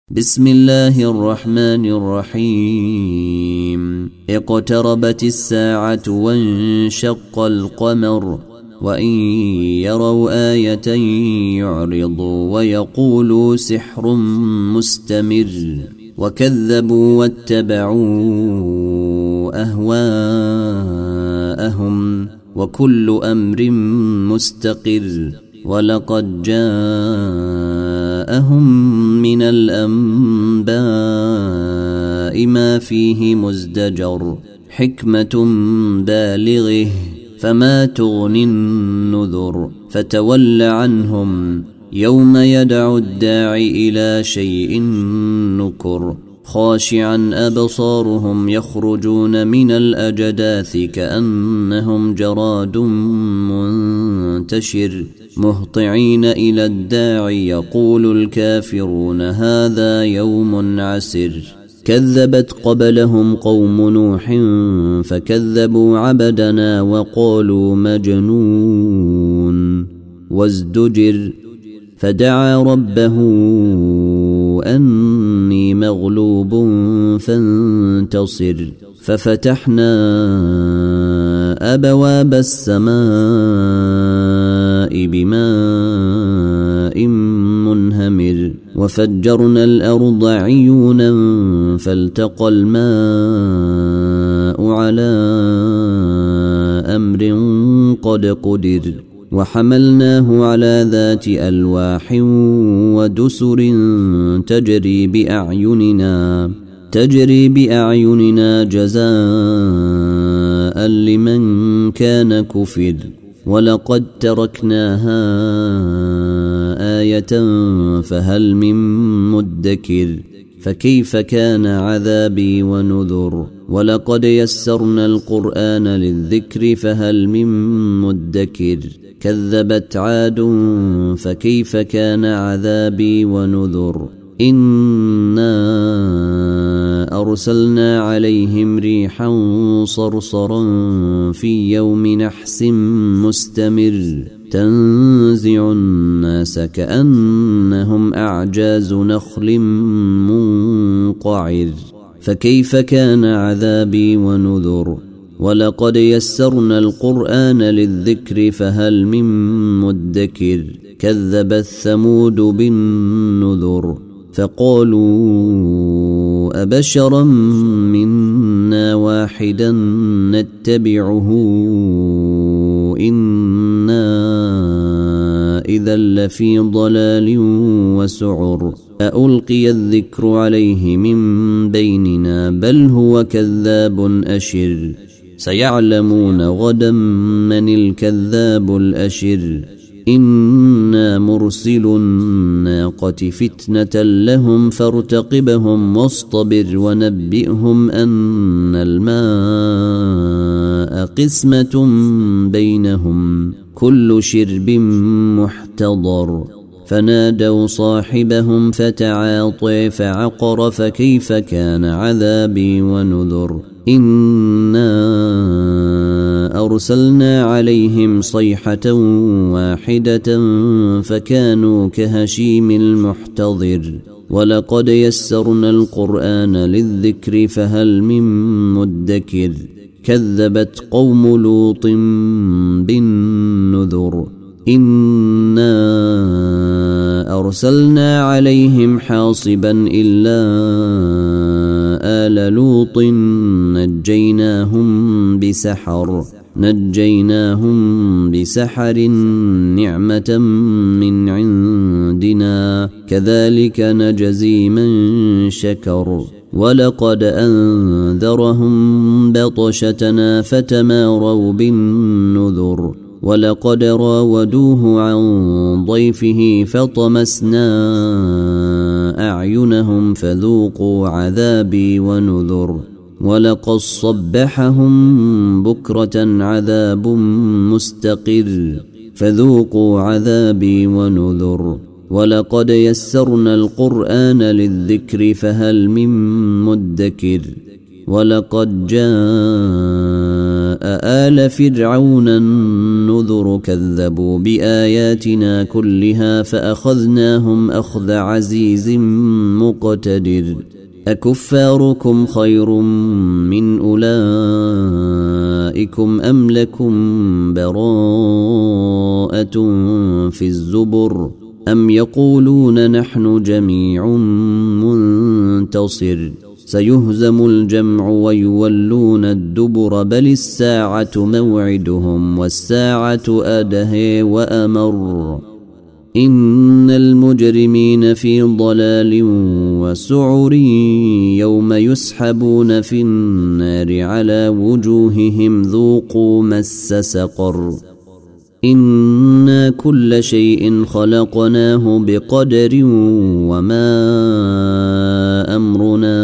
بسم الله الرحمن الرحيم اقتربت الساعة وانشق القمر وإن يروا آية يعرضوا ويقولوا سحر مستمر وكذبوا واتبعوا أهواءهم وكل أمر مستقر ولقد جاءهم من الأنباء ما فيه مزدجر حكمة بالغه فما تغني النذر فتول عنهم يوم يدعو الداعي إلى شيء نكر خاشعا أبصارهم يخرجون من الأجداث كأنهم جراد منتشر مهطعين إلى الداعي يقول الكافرون هذا يوم عسر كذبت قبلهم قوم نوح فكذبوا عبدنا وقالوا مجنون وازدجر فدعا ربه أني مغلوب فانتصر ففتحنا أبواب السماء بماء منهمر وفجرنا الأرض عيونا فالتقى الماء على أمر قد قدر وحملناه على ذات ألواح ودسر تجري بأعيننا جزاء لمن كان كفر ولقد تركناها آية فهل من مدكر فكيف كان عذابي ونذر ولقد يسرنا القرآن للذكر فهل من مدكر كذبت عاد فكيف كان عذابي ونذر إنا أرسلنا عليهم ريحا صرصرا في يوم نحس مستمر تنزع الناس كأنهم أعجاز نخل منقعر فكيف كان عذابي ونذر ولقد يسرنا القرآن للذكر فهل من مدكر كذبت ثمود بالنذر فقالوا أبشرا منا واحدا نتبعه إنا إذا لفي ضلال وسعر ألقي الذكر عليه من بيننا بل هو كذاب أشر سيعلمون غدا من الكذاب الأشر إنا مرسل الناقة فتنة لهم فارتقبهم واصطبر ونبئهم أن الماء قسمة بينهم كل شرب محتضر فنادوا صاحبهم فتعاطي فعقر فكيف كان عذابي ونذر إنا أرسلنا عليهم صيحة واحدة فكانوا كهشيم المحتضر ولقد يسرنا القرآن للذكر فهل من مدكر كذبت قوم لوط بالنذر إنا أرسلنا عليهم حاصبا إلا آل لوط نجيناهم بسحر نعمة من عندنا كذلك نجزي من شكر ولقد أنذرهم بطشتنا فتماروا بالنذر ولقد راودوه عن ضيفه فطمسنا أعينهم فذوقوا عذابي ونذر ولقد صبحهم بكرة عذاب مستقر فذوقوا عذابي ونذر ولقد يسرنا القرآن للذكر فهل من مدكر ولقد جاء آل فرعون النذر كذبوا بآياتنا كلها فأخذناهم أخذ عزيز مقتدر أكفاركم خير من أولئكم أم لكم براءة في الزبر أم يقولون نحن جميع منتصر سيهزم الجمع ويولون الدبر بل الساعة موعدهم والساعة أدهى وأمر إن المجرمين في ضلال وسعر يوم يسحبون في النار على وجوههم ذوقوا مس سقر إنا كل شيء خلقناه بقدر وما أمرنا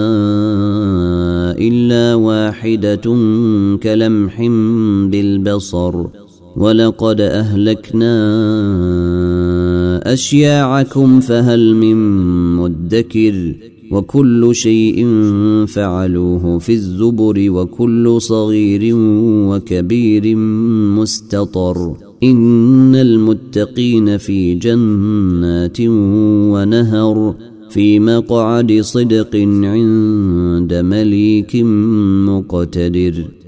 إلا واحدة كلمح بالبصر ولقد أهلكنا أشياعكم فهل من مدكر وكل شيء فعلوه في الزبر وكل صغير وكبير مستطر إن المتقين في جنات ونهر في مقعد صدق عند مليك مقتدر